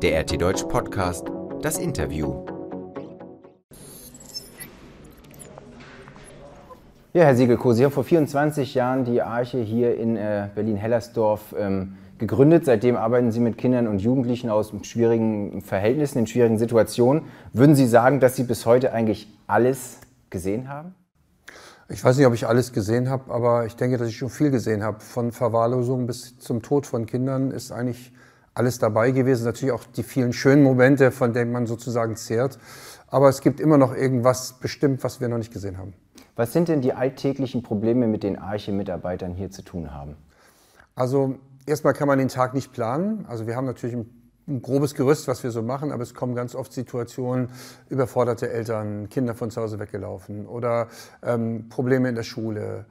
Der RT Deutsch Podcast, das Interview. Ja, Herr Siegelko, Sie haben vor 24 Jahren die Arche hier in Berlin-Hellersdorf gegründet. Seitdem arbeiten Sie mit Kindern und Jugendlichen aus schwierigen Verhältnissen, in schwierigen Situationen. Würden Sie sagen, dass Sie bis heute eigentlich alles gesehen haben? Ich weiß nicht, ob ich alles gesehen habe, aber ich denke, dass ich schon viel gesehen habe. Von Verwahrlosung bis zum Tod von Kindern ist eigentlich alles dabei gewesen. Natürlich auch die vielen schönen Momente, von denen man sozusagen zehrt. Aber es gibt immer noch irgendwas bestimmt, was wir noch nicht gesehen haben. Was sind denn die alltäglichen Probleme, mit denen Arche-Mitarbeitern hier zu tun haben? Also erstmal kann man den Tag nicht planen. Also wir haben natürlich ein grobes Gerüst, was wir so machen, aber es kommen ganz oft Situationen, überforderte Eltern, Kinder von zu Hause weggelaufen oder Probleme in der Schule,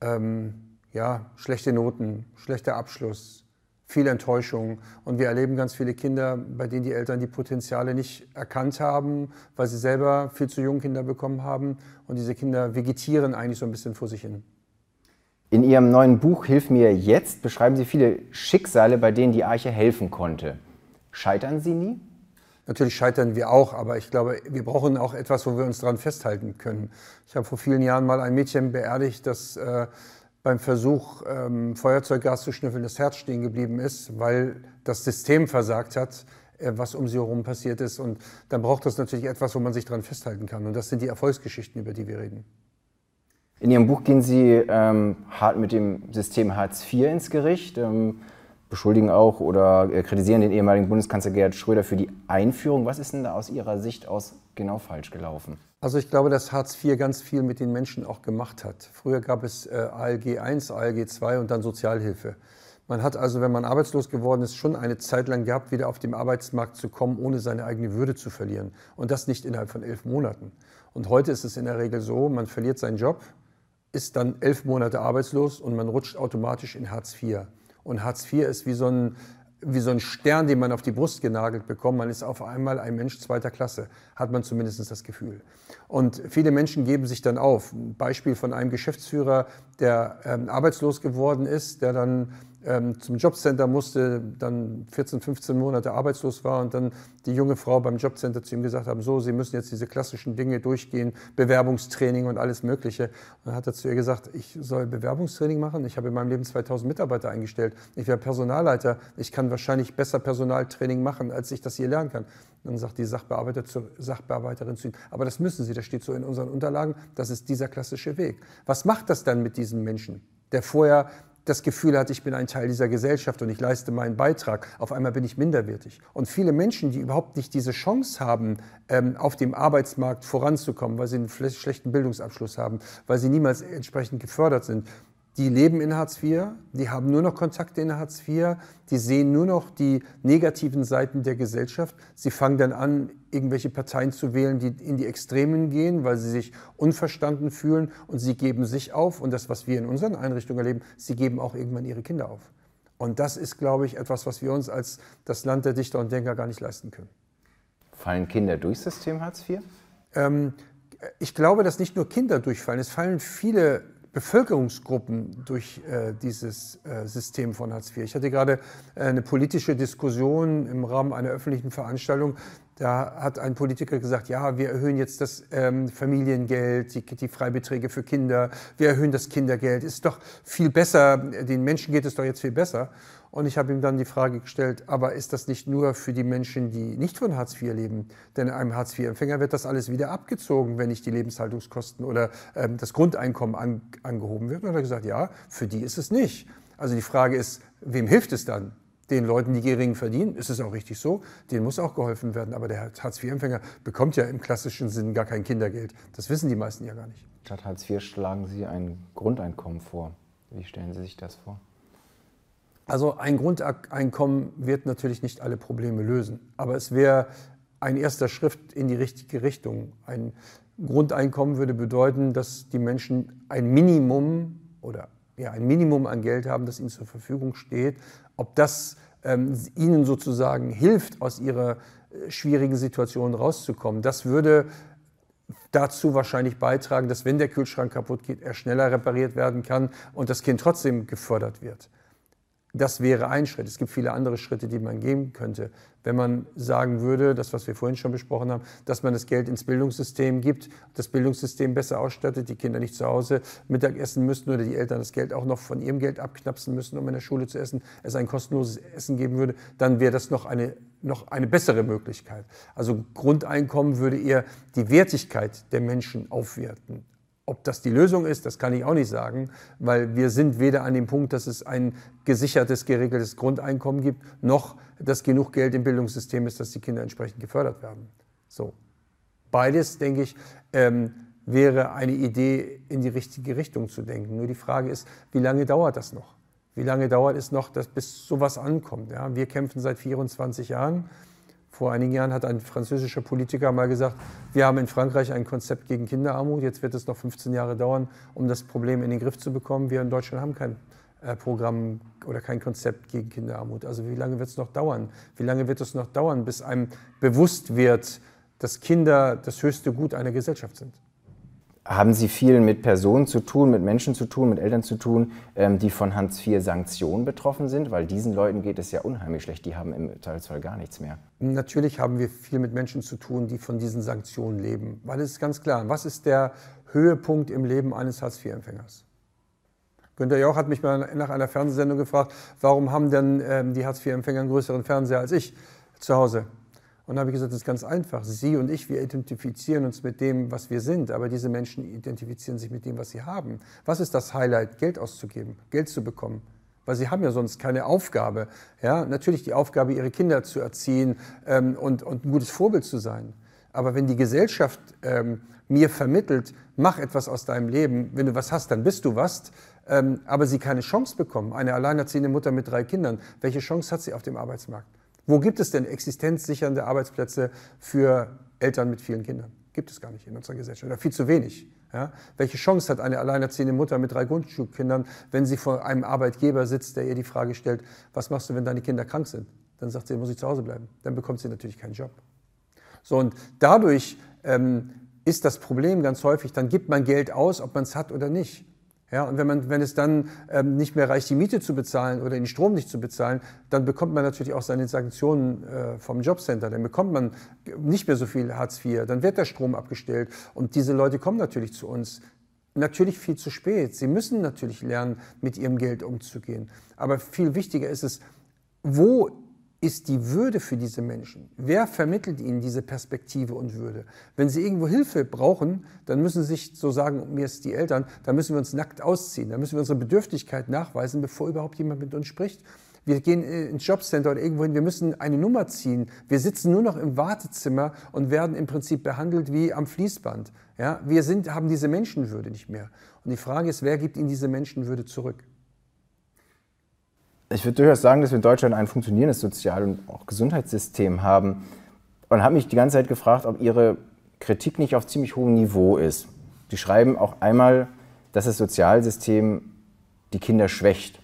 schlechte Noten, schlechter Abschluss, viel Enttäuschung. Und wir erleben ganz viele Kinder, bei denen die Eltern die Potenziale nicht erkannt haben, weil sie selber viel zu jung Kinder bekommen haben. Und diese Kinder vegetieren eigentlich so ein bisschen vor sich hin. In Ihrem neuen Buch Hilf mir jetzt beschreiben Sie viele Schicksale, bei denen die Arche helfen konnte. Scheitern Sie nie? Natürlich scheitern wir auch, aber ich glaube, wir brauchen auch etwas, wo wir uns daran festhalten können. Ich habe vor vielen Jahren mal ein Mädchen beerdigt, das beim Versuch, Feuerzeuggas zu schnüffeln, das Herz stehen geblieben ist, weil das System versagt hat, was um sie herum passiert ist. Und dann braucht es natürlich etwas, wo man sich daran festhalten kann. Und das sind die Erfolgsgeschichten, über die wir reden. In Ihrem Buch gehen Sie hart mit dem System Hartz IV ins Gericht, beschuldigen auch oder kritisieren den ehemaligen Bundeskanzler Gerhard Schröder für die Einführung. Was ist denn da aus Ihrer Sicht aus genau falsch gelaufen? Also ich glaube, dass Hartz IV ganz viel mit den Menschen auch gemacht hat. Früher gab es ALG I, ALG II und dann Sozialhilfe. Man hat also, wenn man arbeitslos geworden ist, schon eine Zeit lang gehabt, wieder auf den Arbeitsmarkt zu kommen, ohne seine eigene Würde zu verlieren. Und das nicht innerhalb von 11 Monaten. Und heute ist es in der Regel so, man verliert seinen Job, ist dann 11 Monate arbeitslos und man rutscht automatisch in Hartz IV. Und Hartz IV ist wie so ein Stern, den man auf die Brust genagelt bekommt. Man ist auf einmal ein Mensch zweiter Klasse, hat man zumindest das Gefühl. Und viele Menschen geben sich dann auf. Ein Beispiel von einem Geschäftsführer, der arbeitslos geworden ist, der dann zum Jobcenter musste, dann 14, 15 Monate arbeitslos war und dann die junge Frau beim Jobcenter zu ihm gesagt haben, so, Sie müssen jetzt diese klassischen Dinge durchgehen, Bewerbungstraining und alles Mögliche. Und dann hat er zu ihr gesagt, ich soll Bewerbungstraining machen, ich habe in meinem Leben 2000 Mitarbeiter eingestellt, ich wäre Personalleiter, ich kann wahrscheinlich besser Personaltraining machen, als ich das hier lernen kann. Dann sagt die Sachbearbeiterin zu ihm, aber das müssen Sie, das steht so in unseren Unterlagen, das ist dieser klassische Weg. Was macht das dann mit diesem Menschen, der vorher das Gefühl hat, ich bin ein Teil dieser Gesellschaft und ich leiste meinen Beitrag. Auf einmal bin ich minderwertig. Und viele Menschen, die überhaupt nicht diese Chance haben, auf dem Arbeitsmarkt voranzukommen, weil sie einen schlechten Bildungsabschluss haben, weil sie niemals entsprechend gefördert sind, die leben in Hartz IV, die haben nur noch Kontakte in Hartz IV, die sehen nur noch die negativen Seiten der Gesellschaft. Sie fangen dann an, irgendwelche Parteien zu wählen, die in die Extremen gehen, weil sie sich unverstanden fühlen und sie geben sich auf. Und das, was wir in unseren Einrichtungen erleben, sie geben auch irgendwann ihre Kinder auf. Und das ist, glaube ich, etwas, was wir uns als das Land der Dichter und Denker gar nicht leisten können. Fallen Kinder durchs System Hartz IV? Ich glaube, dass nicht nur Kinder durchfallen, es fallen viele Bevölkerungsgruppen durch dieses System von Hartz IV. Ich hatte gerade eine politische Diskussion im Rahmen einer öffentlichen Veranstaltung. Da hat ein Politiker gesagt, ja, wir erhöhen jetzt das Familiengeld, die Freibeträge für Kinder, wir erhöhen das Kindergeld. Ist doch viel besser, den Menschen geht es doch jetzt viel besser. Und ich habe ihm dann die Frage gestellt, aber ist das nicht nur für die Menschen, die nicht von Hartz IV leben? Denn einem Hartz IV-Empfänger wird das alles wieder abgezogen, wenn nicht die Lebenshaltungskosten oder das Grundeinkommen angehoben wird. Und er hat gesagt, ja, für die ist es nicht. Also die Frage ist, wem hilft es dann? Den Leuten, die gering verdienen, ist es auch richtig so, denen muss auch geholfen werden. Aber der Hartz-IV-Empfänger bekommt ja im klassischen Sinn gar kein Kindergeld. Das wissen die meisten ja gar nicht. Statt Hartz IV schlagen Sie ein Grundeinkommen vor. Wie stellen Sie sich das vor? Also ein Grundeinkommen wird natürlich nicht alle Probleme lösen. Aber es wäre ein erster Schritt in die richtige Richtung. Ein Grundeinkommen würde bedeuten, dass die Menschen ein Minimum an Geld haben, das ihnen zur Verfügung steht. Ob das ihnen sozusagen hilft, aus ihrer schwierigen Situation rauszukommen, das würde dazu wahrscheinlich beitragen, dass, wenn der Kühlschrank kaputt geht, er schneller repariert werden kann und das Kind trotzdem gefördert wird. Das wäre ein Schritt. Es gibt viele andere Schritte, die man gehen könnte. Wenn man sagen würde, das, was wir vorhin schon besprochen haben, dass man das Geld ins Bildungssystem gibt, das Bildungssystem besser ausstattet, die Kinder nicht zu Hause Mittag essen müssten oder die Eltern das Geld auch noch von ihrem Geld abknapsen müssen, um in der Schule zu essen, es ein kostenloses Essen geben würde, dann wäre das noch eine bessere Möglichkeit. Also Grundeinkommen würde eher die Wertigkeit der Menschen aufwerten. Ob das die Lösung ist, das kann ich auch nicht sagen, weil wir sind weder an dem Punkt, dass es ein gesichertes, geregeltes Grundeinkommen gibt, noch dass genug Geld im Bildungssystem ist, dass die Kinder entsprechend gefördert werden. So. Beides, denke ich, wäre eine Idee, in die richtige Richtung zu denken. Nur die Frage ist, wie lange dauert das noch? Wie lange dauert es noch, bis sowas ankommt? Ja, wir kämpfen seit 24 Jahren. Vor einigen Jahren hat ein französischer Politiker mal gesagt, wir haben in Frankreich ein Konzept gegen Kinderarmut, jetzt wird es noch 15 Jahre dauern, um das Problem in den Griff zu bekommen. Wir in Deutschland haben kein Programm oder kein Konzept gegen Kinderarmut. Also wie lange wird es noch dauern? Wie lange wird es noch dauern, bis einem bewusst wird, dass Kinder das höchste Gut einer Gesellschaft sind? Haben Sie viel mit Personen zu tun, mit Menschen zu tun, mit Eltern zu tun, die von Hartz-IV-Sanktionen betroffen sind? Weil diesen Leuten geht es ja unheimlich schlecht, die haben im Zweifelsfall gar nichts mehr. Natürlich haben wir viel mit Menschen zu tun, die von diesen Sanktionen leben. Weil es ist ganz klar, was ist der Höhepunkt im Leben eines Hartz-IV-Empfängers? Günter Jauch hat mich mal nach einer Fernsehsendung gefragt, warum haben denn die Hartz-IV-Empfänger einen größeren Fernseher als ich zu Hause? Und da habe ich gesagt, das ist ganz einfach. Sie und ich, wir identifizieren uns mit dem, was wir sind, aber diese Menschen identifizieren sich mit dem, was sie haben. Was ist das Highlight? Geld auszugeben, Geld zu bekommen. Weil sie haben ja sonst keine Aufgabe. Ja, natürlich die Aufgabe, ihre Kinder zu erziehen und ein gutes Vorbild zu sein. Aber wenn die Gesellschaft mir vermittelt, mach etwas aus deinem Leben, wenn du was hast, dann bist du was, aber sie keine Chance bekommen, eine alleinerziehende Mutter mit 3 Kindern, welche Chance hat sie auf dem Arbeitsmarkt? Wo gibt es denn existenzsichernde Arbeitsplätze für Eltern mit vielen Kindern? Gibt es gar nicht in unserer Gesellschaft, oder viel zu wenig. Ja? Welche Chance hat eine alleinerziehende Mutter mit 3 Grundschulkindern, wenn sie vor einem Arbeitgeber sitzt, der ihr die Frage stellt, was machst du, wenn deine Kinder krank sind? Dann sagt sie, muss ich zu Hause bleiben. Dann bekommt sie natürlich keinen Job. So, und dadurch ist das Problem ganz häufig, dann gibt man Geld aus, ob man es hat oder nicht. Ja, und wenn es dann nicht mehr reicht, die Miete zu bezahlen oder den Strom nicht zu bezahlen, dann bekommt man natürlich auch seine Sanktionen vom Jobcenter. Dann bekommt man nicht mehr so viel Hartz IV, dann wird der Strom abgestellt. Und diese Leute kommen natürlich zu uns. Natürlich viel zu spät. Sie müssen natürlich lernen, mit ihrem Geld umzugehen. Aber viel wichtiger ist es, wo ist die Würde für diese Menschen? Wer vermittelt ihnen diese Perspektive und Würde? Wenn sie irgendwo Hilfe brauchen, dann müssen sie sich, so sagen mir es die Eltern, dann müssen wir uns nackt ausziehen, dann müssen wir unsere Bedürftigkeit nachweisen, bevor überhaupt jemand mit uns spricht. Wir gehen ins Jobcenter oder irgendwo hin, wir müssen eine Nummer ziehen. Wir sitzen nur noch im Wartezimmer und werden im Prinzip behandelt wie am Fließband. Ja, haben diese Menschenwürde nicht mehr. Und die Frage ist, wer gibt ihnen diese Menschenwürde zurück? Ich würde durchaus sagen, dass wir in Deutschland ein funktionierendes Sozial- und auch Gesundheitssystem haben. Und habe mich die ganze Zeit gefragt, ob Ihre Kritik nicht auf ziemlich hohem Niveau ist. Sie schreiben auch einmal, dass das Sozialsystem die Kinder schwächt.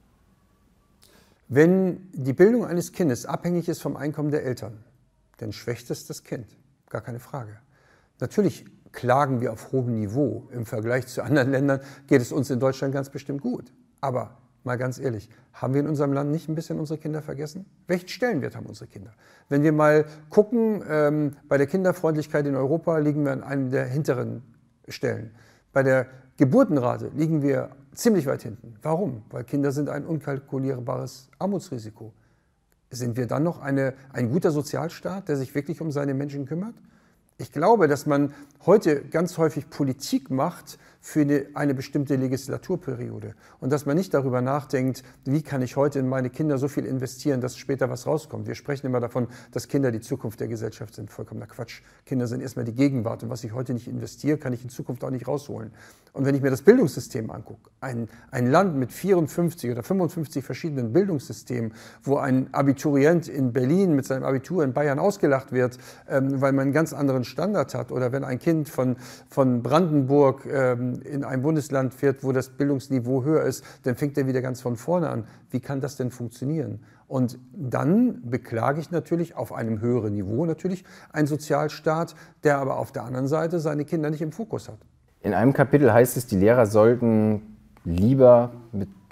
Wenn die Bildung eines Kindes abhängig ist vom Einkommen der Eltern, dann schwächt es das Kind. Gar keine Frage. Natürlich klagen wir auf hohem Niveau. Im Vergleich zu anderen Ländern geht es uns in Deutschland ganz bestimmt gut. Aber mal ganz ehrlich, haben wir in unserem Land nicht ein bisschen unsere Kinder vergessen? Welchen Stellenwert haben unsere Kinder? Wenn wir mal gucken, bei der Kinderfreundlichkeit in Europa liegen wir an einem der hinteren Stellen. Bei der Geburtenrate liegen wir ziemlich weit hinten. Warum? Weil Kinder sind ein unkalkulierbares Armutsrisiko. Sind wir dann noch ein guter Sozialstaat, der sich wirklich um seine Menschen kümmert? Ich glaube, dass man heute ganz häufig Politik macht für eine bestimmte Legislaturperiode und dass man nicht darüber nachdenkt, wie kann ich heute in meine Kinder so viel investieren, dass später was rauskommt. Wir sprechen immer davon, dass Kinder die Zukunft der Gesellschaft sind. Vollkommener Quatsch. Kinder sind erstmal die Gegenwart und was ich heute nicht investiere, kann ich in Zukunft auch nicht rausholen. Und wenn ich mir das Bildungssystem angucke, ein Land mit 54 oder 55 verschiedenen Bildungssystemen, wo ein Abiturient in Berlin mit seinem Abitur in Bayern ausgelacht wird, weil man einen ganz anderen Standard hat, oder wenn ein Kind von Brandenburg in ein Bundesland fährt, wo das Bildungsniveau höher ist, dann fängt er wieder ganz von vorne an. Wie kann das denn funktionieren? Und dann beklage ich natürlich auf einem höheren Niveau natürlich einen Sozialstaat, der aber auf der anderen Seite seine Kinder nicht im Fokus hat. In einem Kapitel heißt es, die Lehrer sollten lieber mit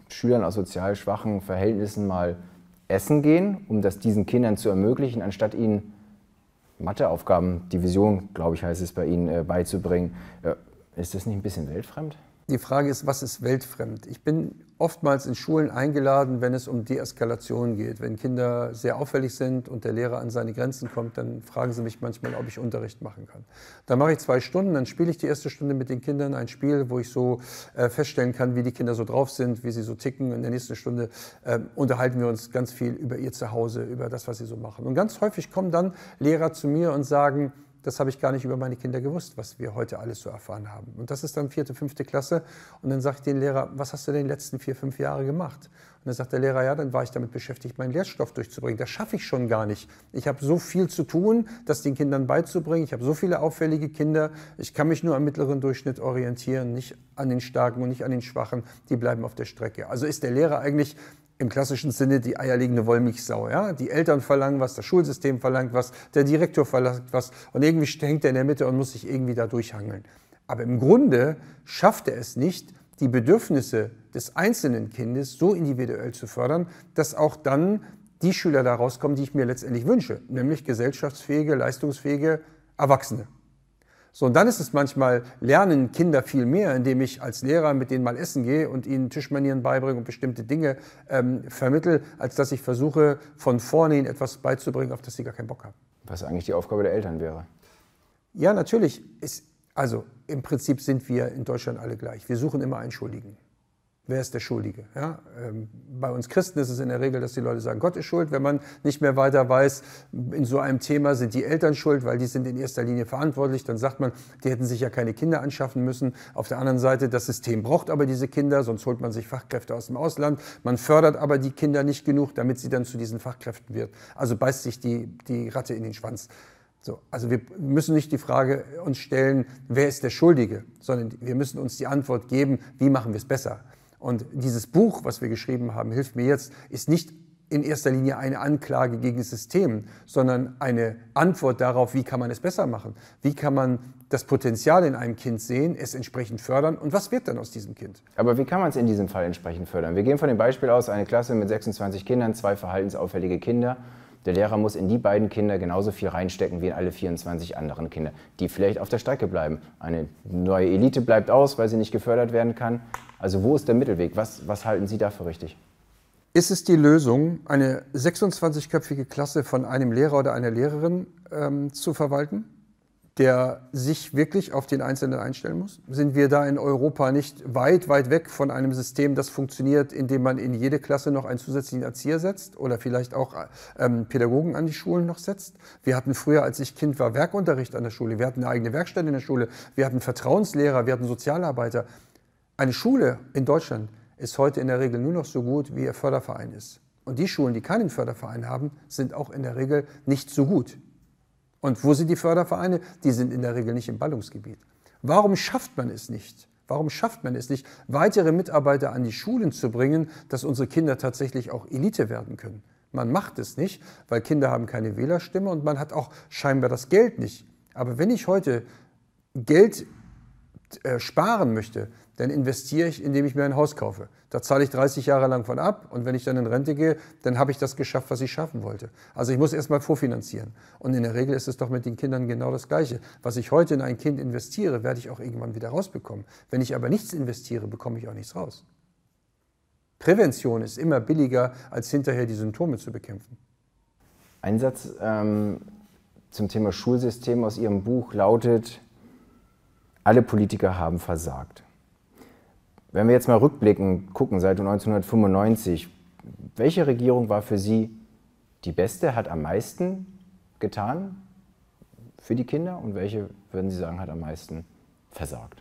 Schülern aus sozial schwachen Verhältnissen mal essen gehen, um das diesen Kindern zu ermöglichen, anstatt ihnen Matheaufgaben, Division, glaube ich, heißt es bei Ihnen, beizubringen. Ist das nicht ein bisschen weltfremd? Die Frage ist, was ist weltfremd? Ich bin oftmals in Schulen eingeladen, wenn es um Deeskalation geht. Wenn Kinder sehr auffällig sind und der Lehrer an seine Grenzen kommt, dann fragen sie mich manchmal, ob ich Unterricht machen kann. Dann mache ich 2 Stunden, dann spiele ich die erste Stunde mit den Kindern, ein Spiel, wo ich so feststellen kann, wie die Kinder so drauf sind, wie sie so ticken. In der nächsten Stunde unterhalten wir uns ganz viel über ihr Zuhause, über das, was sie so machen. Und ganz häufig kommen dann Lehrer zu mir und sagen, das habe ich gar nicht über meine Kinder gewusst, was wir heute alles so erfahren haben. Und das ist dann 4., 5. Klasse. Und dann sagt den Lehrer, was hast du denn die letzten 4, 5 Jahre gemacht? Und dann sagt der Lehrer, ja, dann war ich damit beschäftigt, meinen Lehrstoff durchzubringen. Das schaffe ich schon gar nicht. Ich habe so viel zu tun, das den Kindern beizubringen. Ich habe so viele auffällige Kinder. Ich kann mich nur am mittleren Durchschnitt orientieren, nicht an den Starken und nicht an den Schwachen. Die bleiben auf der Strecke. Also ist der Lehrer eigentlich im klassischen Sinne die eierlegende Wollmilchsau. Ja? Die Eltern verlangen was, das Schulsystem verlangt was, der Direktor verlangt was und irgendwie hängt er in der Mitte und muss sich irgendwie da durchhangeln. Aber im Grunde schafft er es nicht, die Bedürfnisse des einzelnen Kindes so individuell zu fördern, dass auch dann die Schüler da rauskommen, die ich mir letztendlich wünsche, nämlich gesellschaftsfähige, leistungsfähige Erwachsene. So, und dann ist es manchmal, lernen Kinder viel mehr, indem ich als Lehrer mit denen mal essen gehe und ihnen Tischmanieren beibringe und bestimmte Dinge vermittle, als dass ich versuche, von vorne ihnen etwas beizubringen, auf das sie gar keinen Bock haben. Was eigentlich die Aufgabe der Eltern wäre. Ja, natürlich. Also im Prinzip sind wir in Deutschland alle gleich. Wir suchen immer einen Schuldigen. Wer ist der Schuldige? Ja, bei uns Christen ist es in der Regel, dass die Leute sagen, Gott ist schuld. Wenn man nicht mehr weiter weiß, in so einem Thema sind die Eltern schuld, weil die sind in erster Linie verantwortlich. Dann sagt man, die hätten sich ja keine Kinder anschaffen müssen. Auf der anderen Seite, das System braucht aber diese Kinder, sonst holt man sich Fachkräfte aus dem Ausland. Man fördert aber die Kinder nicht genug, damit sie dann zu diesen Fachkräften wird. Also beißt sich die Ratte in den Schwanz. So, also wir müssen nicht die Frage uns stellen, wer ist der Schuldige, sondern wir müssen uns die Antwort geben, wie machen wir es besser. Und dieses Buch, was wir geschrieben haben, Hilf mir jetzt, ist nicht in erster Linie eine Anklage gegen das System, sondern eine Antwort darauf, wie kann man es besser machen? Wie kann man das Potenzial in einem Kind sehen, es entsprechend fördern und was wird dann aus diesem Kind? Aber wie kann man es in diesem Fall entsprechend fördern? Wir gehen von dem Beispiel aus, eine Klasse mit 26 Kindern, 2 verhaltensauffällige Kinder. Der Lehrer muss in die beiden Kinder genauso viel reinstecken wie in alle 24 anderen Kinder, die vielleicht auf der Strecke bleiben. Eine neue Elite bleibt aus, weil sie nicht gefördert werden kann. Also wo ist der Mittelweg? Was halten Sie da für richtig? Ist es die Lösung, eine 26-köpfige Klasse von einem Lehrer oder einer Lehrerin zu verwalten, der sich wirklich auf den Einzelnen einstellen muss? Sind wir da in Europa nicht weit, weit weg von einem System, das funktioniert, indem man in jede Klasse noch einen zusätzlichen Erzieher setzt oder vielleicht auch Pädagogen an die Schulen noch setzt? Wir hatten früher, als ich Kind war, Werkunterricht an der Schule. Wir hatten eine eigene Werkstatt in der Schule. Wir hatten Vertrauenslehrer, wir hatten Sozialarbeiter. Eine Schule in Deutschland ist heute in der Regel nur noch so gut, wie ihr Förderverein ist. Und die Schulen, die keinen Förderverein haben, sind auch in der Regel nicht so gut. Und wo sind die Fördervereine? Die sind in der Regel nicht im Ballungsgebiet. Warum schafft man es nicht? Warum schafft man es nicht, weitere Mitarbeiter an die Schulen zu bringen, dass unsere Kinder tatsächlich auch Elite werden können? Man macht es nicht, weil Kinder haben keine Wählerstimme und man hat auch scheinbar das Geld nicht. Aber wenn ich heute Geld sparen möchte, dann investiere ich, indem ich mir ein Haus kaufe. Da zahle ich 30 Jahre lang von ab und wenn ich dann in Rente gehe, dann habe ich das geschafft, was ich schaffen wollte. Also ich muss erstmal vorfinanzieren. Und in der Regel ist es doch mit den Kindern genau das Gleiche. Was ich heute in ein Kind investiere, werde ich auch irgendwann wieder rausbekommen. Wenn ich aber nichts investiere, bekomme ich auch nichts raus. Prävention ist immer billiger, als hinterher die Symptome zu bekämpfen. Ein Satz zum Thema Schulsystem aus Ihrem Buch lautet: Alle Politiker haben versagt. Wenn wir jetzt mal rückblicken, gucken, seit 1995, welche Regierung war für Sie die beste, hat am meisten getan für die Kinder und welche, würden Sie sagen, hat am meisten versagt?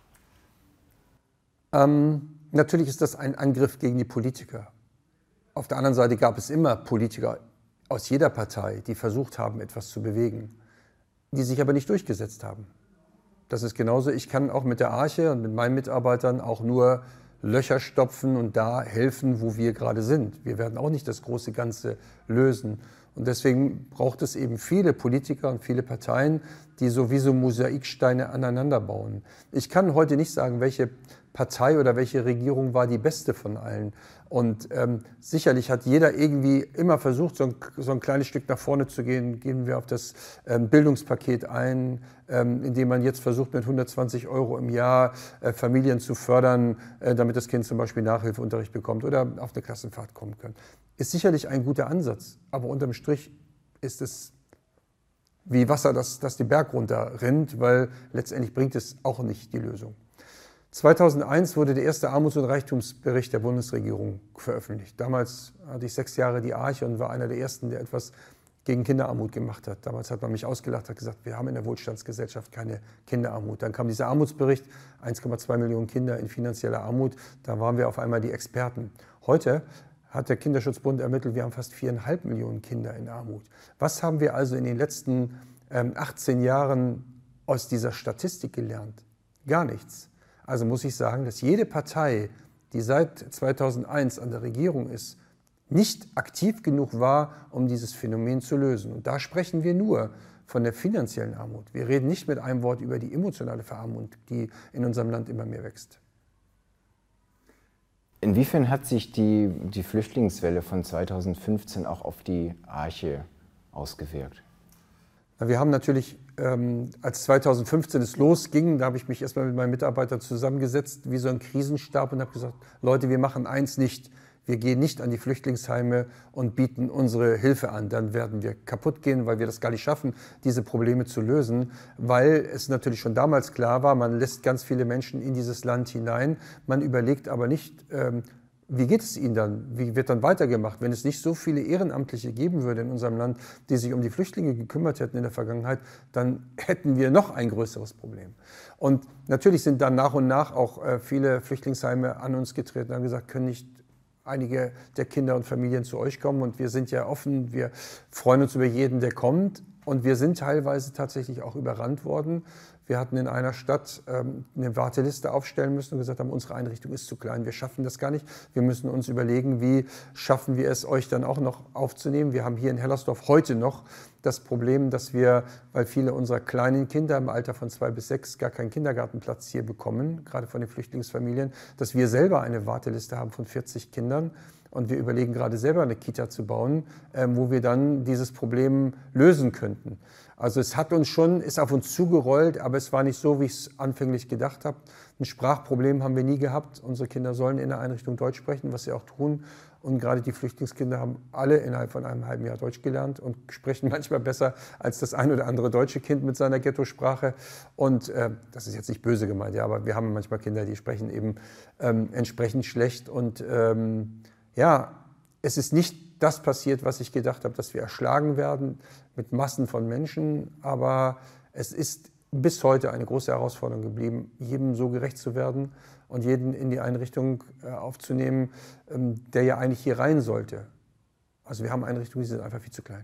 Natürlich ist das ein Angriff gegen die Politiker. Auf der anderen Seite gab es immer Politiker aus jeder Partei, die versucht haben, etwas zu bewegen, die sich aber nicht durchgesetzt haben. Das ist genauso, ich kann auch mit der Arche und mit meinen Mitarbeitern auch nur Löcher stopfen und da helfen, wo wir gerade sind. Wir werden auch nicht das große Ganze lösen. Und deswegen braucht es eben viele Politiker und viele Parteien, die sowieso Mosaiksteine aneinander bauen. Ich kann heute nicht sagen, welche Partei oder welche Regierung war die beste von allen. Und sicherlich hat jeder irgendwie immer versucht, so ein kleines Stück nach vorne zu gehen. Gehen wir auf das Bildungspaket ein, indem man jetzt versucht, mit 120 € im Jahr Familien zu fördern, damit das Kind zum Beispiel Nachhilfeunterricht bekommt oder auf eine Klassenfahrt kommen kann. Ist sicherlich ein guter Ansatz, aber unterm Strich ist es wie Wasser, das den Berg runterrinnt, weil letztendlich bringt es auch nicht die Lösung. 2001 wurde der erste Armuts- und Reichtumsbericht der Bundesregierung veröffentlicht. Damals hatte ich 6 Jahre die Arche und war einer der Ersten, der etwas gegen Kinderarmut gemacht hat. Damals hat man mich ausgelacht, hat gesagt, wir haben in der Wohlstandsgesellschaft keine Kinderarmut. Dann kam dieser Armutsbericht, 1,2 Millionen Kinder in finanzieller Armut. Da waren wir auf einmal die Experten. Heute hat der Kinderschutzbund ermittelt, wir haben fast 4,5 Millionen Kinder in Armut. Was haben wir also in den letzten 18 Jahren aus dieser Statistik gelernt? Gar nichts. Also muss ich sagen, dass jede Partei, die seit 2001 an der Regierung ist, nicht aktiv genug war, um dieses Phänomen zu lösen. Und da sprechen wir nur von der finanziellen Armut. Wir reden nicht mit einem Wort über die emotionale Verarmung, die in unserem Land immer mehr wächst. Inwiefern hat sich die Flüchtlingswelle von 2015 auch auf die Arche ausgewirkt? Wir haben natürlich, als 2015 es losging, da habe ich mich erstmal mit meinen Mitarbeitern zusammengesetzt, wie so ein Krisenstab und habe gesagt, Leute, wir machen eins nicht. Wir gehen nicht an die Flüchtlingsheime und bieten unsere Hilfe an. Dann werden wir kaputt gehen, weil wir das gar nicht schaffen, diese Probleme zu lösen. Weil es natürlich schon damals klar war, man lässt ganz viele Menschen in dieses Land hinein. Man überlegt aber nicht, wie geht es ihnen dann? Wie wird dann weitergemacht? Wenn es nicht so viele Ehrenamtliche geben würde in unserem Land, die sich um die Flüchtlinge gekümmert hätten in der Vergangenheit, dann hätten wir noch ein größeres Problem. Und natürlich sind dann nach und nach auch viele Flüchtlingsheime an uns getreten und haben gesagt, können nicht einige der Kinder und Familien zu euch kommen? Und wir sind ja offen, wir freuen uns über jeden, der kommt. Und wir sind teilweise tatsächlich auch überrannt worden. Wir hatten in einer Stadt eine Warteliste aufstellen müssen und gesagt haben, unsere Einrichtung ist zu klein, wir schaffen das gar nicht. Wir müssen uns überlegen, wie schaffen wir es, euch dann auch noch aufzunehmen. Wir haben hier in Hellersdorf heute noch das Problem, dass wir, weil viele unserer kleinen Kinder im Alter von 2 bis 6 gar keinen Kindergartenplatz hier bekommen, gerade von den Flüchtlingsfamilien, dass wir selber eine Warteliste haben von 40 Kindern. Und wir überlegen gerade selber eine Kita zu bauen, wo wir dann dieses Problem lösen könnten. Also es hat uns schon, ist auf uns zugerollt, aber es war nicht so, wie ich es anfänglich gedacht habe. Ein Sprachproblem haben wir nie gehabt. Unsere Kinder sollen in der Einrichtung Deutsch sprechen, was sie auch tun. Und gerade die Flüchtlingskinder haben alle innerhalb von einem halben Jahr Deutsch gelernt und sprechen manchmal besser als das ein oder andere deutsche Kind mit seiner Ghettosprache. Und das ist jetzt nicht böse gemeint, ja, aber wir haben manchmal Kinder, die sprechen eben entsprechend schlecht. Und ja, es ist nicht das passiert, was ich gedacht habe, dass wir erschlagen werden mit Massen von Menschen, aber es ist bis heute eine große Herausforderung geblieben, jedem so gerecht zu werden und jeden in die Einrichtung aufzunehmen, der ja eigentlich hier rein sollte. Also wir haben Einrichtungen, die sind einfach viel zu klein.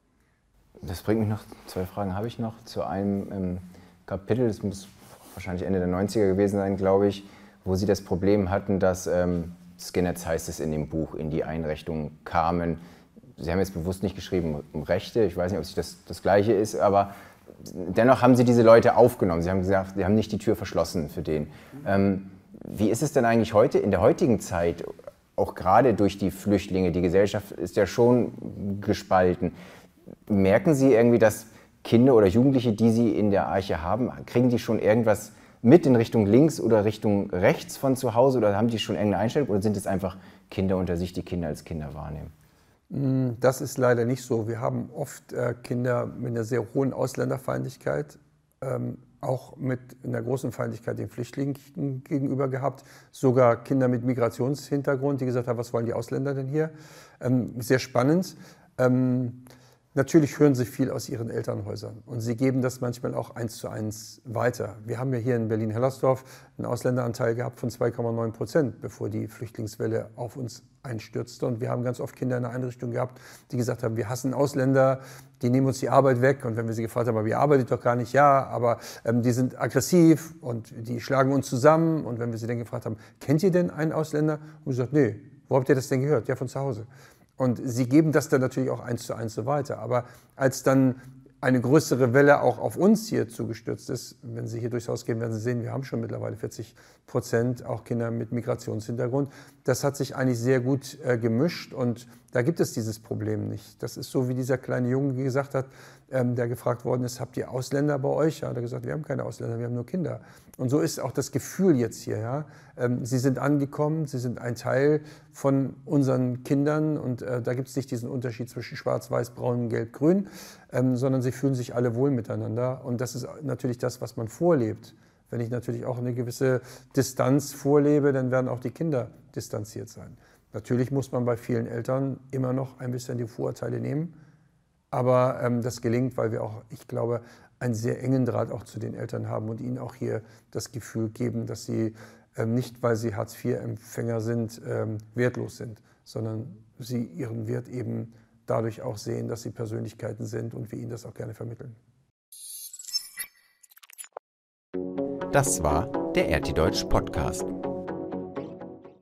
Das bringt mich noch, 2 Fragen habe ich noch, zu einem Kapitel, das muss wahrscheinlich Ende der 90er gewesen sein, glaube ich, wo Sie das Problem hatten, dass Skinheads, heißt es in dem Buch, in die Einrichtung kamen. Sie haben jetzt bewusst nicht geschrieben um Rechte, ich weiß nicht, ob es das Gleiche ist, aber dennoch haben Sie diese Leute aufgenommen. Sie haben gesagt, Sie haben nicht die Tür verschlossen für den. Wie ist es denn eigentlich heute, in der heutigen Zeit, auch gerade durch die Flüchtlinge, die Gesellschaft ist ja schon gespalten. Merken Sie irgendwie, dass Kinder oder Jugendliche, die Sie in der Arche haben, kriegen die schon irgendwas mit in Richtung links oder Richtung rechts von zu Hause oder haben die schon irgendeine Einstellung oder sind es einfach Kinder unter sich, die Kinder als Kinder wahrnehmen? Das ist leider nicht so. Wir haben oft Kinder mit einer sehr hohen Ausländerfeindlichkeit, auch mit einer großen Feindlichkeit den Flüchtlingen gegenüber gehabt. Sogar Kinder mit Migrationshintergrund, die gesagt haben, was wollen die Ausländer denn hier? Sehr spannend. Natürlich hören sie viel aus ihren Elternhäusern und sie geben das manchmal auch 1:1 weiter. Wir haben ja hier in Berlin-Hellersdorf einen Ausländeranteil gehabt von 2,9%, bevor die Flüchtlingswelle auf uns einstürzte. Und wir haben ganz oft Kinder in der Einrichtung gehabt, die gesagt haben, wir hassen Ausländer, die nehmen uns die Arbeit weg. Und wenn wir sie gefragt haben, aber ihr arbeitet doch gar nicht, ja, aber die sind aggressiv und die schlagen uns zusammen. Und wenn wir sie dann gefragt haben, kennt ihr denn einen Ausländer? Und sie sagt, nee, wo habt ihr das denn gehört? Ja, von zu Hause. Und sie geben das dann natürlich auch 1:1 so weiter. Aber als dann eine größere Welle auch auf uns hier zugestürzt ist, wenn Sie hier durchs Haus gehen, werden Sie sehen, wir haben schon mittlerweile 40% auch Kinder mit Migrationshintergrund. Das hat sich eigentlich sehr gut gemischt und da gibt es dieses Problem nicht. Das ist so, wie dieser kleine Junge gesagt hat, der gefragt worden ist, habt ihr Ausländer bei euch? Ja, hat er gesagt, wir haben keine Ausländer, wir haben nur Kinder. Und so ist auch das Gefühl jetzt hier. Ja? Sie sind angekommen, sie sind ein Teil von unseren Kindern und da gibt es nicht diesen Unterschied zwischen Schwarz, Weiß, Braun, Gelb, Grün, sondern sie fühlen sich alle wohl miteinander. Und das ist natürlich das, was man vorlebt. Wenn ich natürlich auch eine gewisse Distanz vorlebe, dann werden auch die Kinder distanziert sein. Natürlich muss man bei vielen Eltern immer noch ein bisschen die Vorurteile nehmen. Aber das gelingt, weil wir auch, ich glaube, einen sehr engen Draht auch zu den Eltern haben und ihnen auch hier das Gefühl geben, dass sie nicht, weil sie Hartz-IV-Empfänger sind, wertlos sind, sondern sie ihren Wert eben dadurch auch sehen, dass sie Persönlichkeiten sind und wir ihnen das auch gerne vermitteln. Das war der RT Deutsch Podcast.